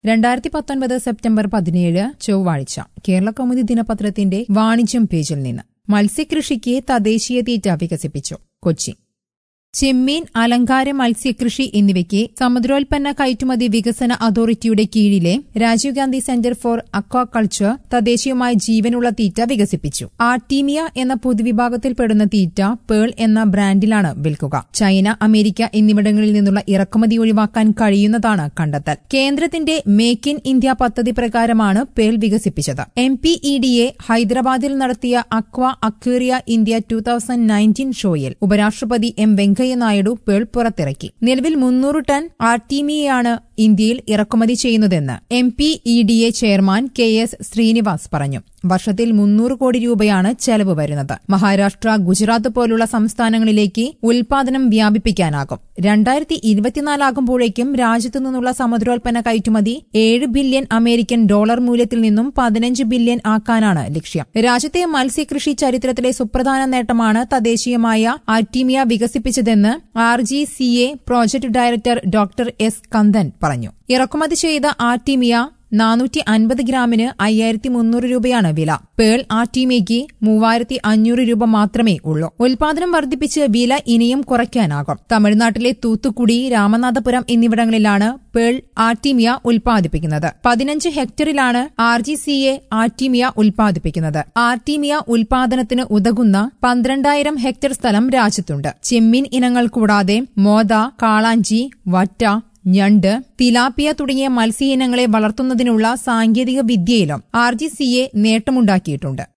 2019 September 17 ചൊവ്വാഴ്ച കേരളകൗമുദി ദിനപത്രത്തിന്റെ വാണിജ്യം പേജിൽ നിന്ന് മത്സ്യകൃഷിക്ക് തദ്ദേശീയ തീറ്റ വികസിപ്പിച്ചു. കൊച്ചി. ചെമ്മീൻ, അലങ്കാര മത്സ്യകൃഷി എന്നിവയ്ക്ക് സമുദ്രോൽപ്പന്ന കയറ്റുമതി വികസന അതോറിറ്റിയുടെ കീഴിലെ Rajiv Gandhi Centre for Aquaculture തദ്ദേശീയമായ ജീവനുള്ള തീറ്റ വികസിപ്പിച്ചു. ആർട്ടീമിയ എന്ന പൊതുവിഭാഗത്തിൽപ്പെടുന്ന തീറ്റ പേൾ എന്ന ബ്രാൻഡിലാണ് വിൽക്കുക. ചൈന, അമേരിക്ക എന്നിവിടങ്ങളിൽ നിന്നുള്ള ഇറക്കുമതി ഒഴിവാക്കാൻ കഴിയുന്നതാണ് കണ്ടെത്തൽ. കേന്ദ്രത്തിന്റെ മേക്ക് ഇൻ ഇന്ത്യ പദ്ധതി പ്രകാരമാണ് പേൾ വികസിപ്പിച്ചത്. MPEDA ഹൈദരാബാദിൽ നടത്തിയ അക്വേറിയ ഇന്ത്യ 2019 ഷോയിൽ ഉപരാഷ്ട്രപതി M. വെങ്കയ്യ നായിഡു പേൾ പുറത്തിറക്കി. നിലവിൽ 300 ടൺ ആർട്ടീമിയയാണ് ഇന്ത്യയിൽ ഇറക്കുമതി ചെയ്യുന്നതെന്ന് MPEDA ചെയർമാൻ KS ശ്രീനിവാസ് പറഞ്ഞു. വർഷത്തിൽ 300 കോടി രൂപയാണ് ചെലവ് വരുന്നത്. മഹാരാഷ്ട്ര, ഗുജറാത്ത് പോലുള്ള സംസ്ഥാനങ്ങളിലേക്ക് ഉൽപാദനം വ്യാപിപ്പിക്കാനാകും. 2024 ആകുമ്പോഴേക്കും രാജ്യത്തു നിന്നുള്ള സമുദ്രോൽപ്പന്ന കയറ്റുമതി $7 ബില്യൺ അമേരിക്കൻ ഡോളർ മൂല്യത്തിൽ നിന്നും 15 ബില്യൺ ആക്കാനാണ് ലക്ഷ്യം. രാജ്യത്തെ മത്സ്യകൃഷി ചരിത്രത്തിലെ സുപ്രധാന നേട്ടമാണ് തദ്ദേശീയമായ ആർട്ടീമിയ വികസിപ്പിച്ചതെന്ന് RGCA project director doctor S. Kandan പറഞ്ഞു. ഇറക്കുമതി ചെയ്ത ആർട്ടീമിയ 450 ഗ്രാമിന് 5300 രൂപയാണ് വില. പേൾ ആർട്ടീമിയയ്ക്ക് 3500 രൂപ മാത്രമേ ഉള്ളൂ. ഉൽപാദനം വർദ്ധിപ്പിച്ച് വില ഇനിയും കുറയ്ക്കാനാകും. തമിഴ്നാട്ടിലെ തൂത്തുക്കുടി, രാമനാഥപുരം എന്നിവിടങ്ങളിലാണ് പേൾ ആർട്ടീമിയ ഉൽപ്പാദിപ്പിക്കുന്നത്. 15 ഹെക്ടറിലാണ് RGCA ആർട്ടീമിയ ഉൽപ്പാദിപ്പിക്കുന്നത്. ആർട്ടീമിയ ഉൽപാദനത്തിന് ഉതകുന്ന 12,000 ഹെക്ടർ സ്ഥലം രാജ്യത്തുണ്ട്. ചെമ്മീൻ ഇനങ്ങൾ കൂടാതെ മോത, കാളാഞ്ചി, വറ്റ, ഞണ്ട്, തിലാപ്പിയ തുടങ്ങിയ മത്സ്യ ഇനങ്ങളെ വളർത്തുന്നതിനുള്ള സാങ്കേതിക വിദ്യയിലും RGCA നേട്ടമുണ്ടാക്കിയിട്ടുണ്ട്.